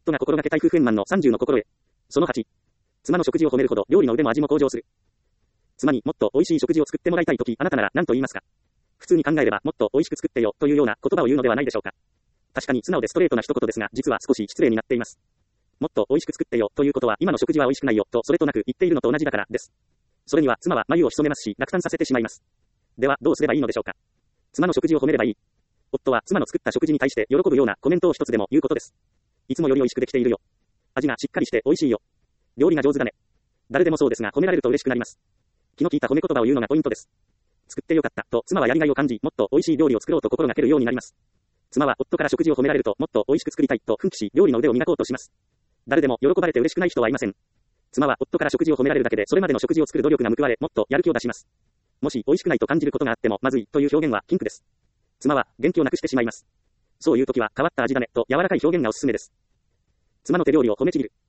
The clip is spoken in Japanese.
夫が心がけたい夫婦円満の30の心得。その8。妻の食事を褒めるほど料理の腕も味も向上する。妻にもっと美味しい食事を作ってもらいたいとき、あなたなら何と言いますか？普通に考えればもっと美味しく作ってよというような言葉を言うのではないでしょうか。確かに素直でストレートな一言ですが、実は少し失礼になっています。もっと美味しく作ってよということは、今の食事は美味しくないよとそれとなく言っているのと同じだからです。それには妻は眉を潜めますし、落胆させてしまいます。ではどうすればいいのでしょうか。妻の食事を褒めればいい。夫は妻の作った食事に対して喜ぶようなコメントを一つでも言うことです。いつもより美味しくできているよ。味がしっかりして美味しいよ。料理が上手だね。誰でもそうですが、褒められると嬉しくなります。気の利いた褒め言葉を言うのがポイントです。作ってよかったと妻はやりがいを感じ、もっと美味しい料理を作ろうと心がけるようになります。妻は夫から食事を褒められるともっと美味しく作りたいと奮起し、料理の腕を磨こうとします。誰でも喜ばれて嬉しくない人はいません。妻は夫から食事を褒められるだけでそれまでの食事を作る努力が報われ、もっとやる気を出します。もし美味しくないと感じることがあっても、まずいという表現は禁句です。妻は元気をなくしてしまいます。そういう時は変わった味だねと柔らかい表現がおすすめです。妻の手料理を褒めちぎる。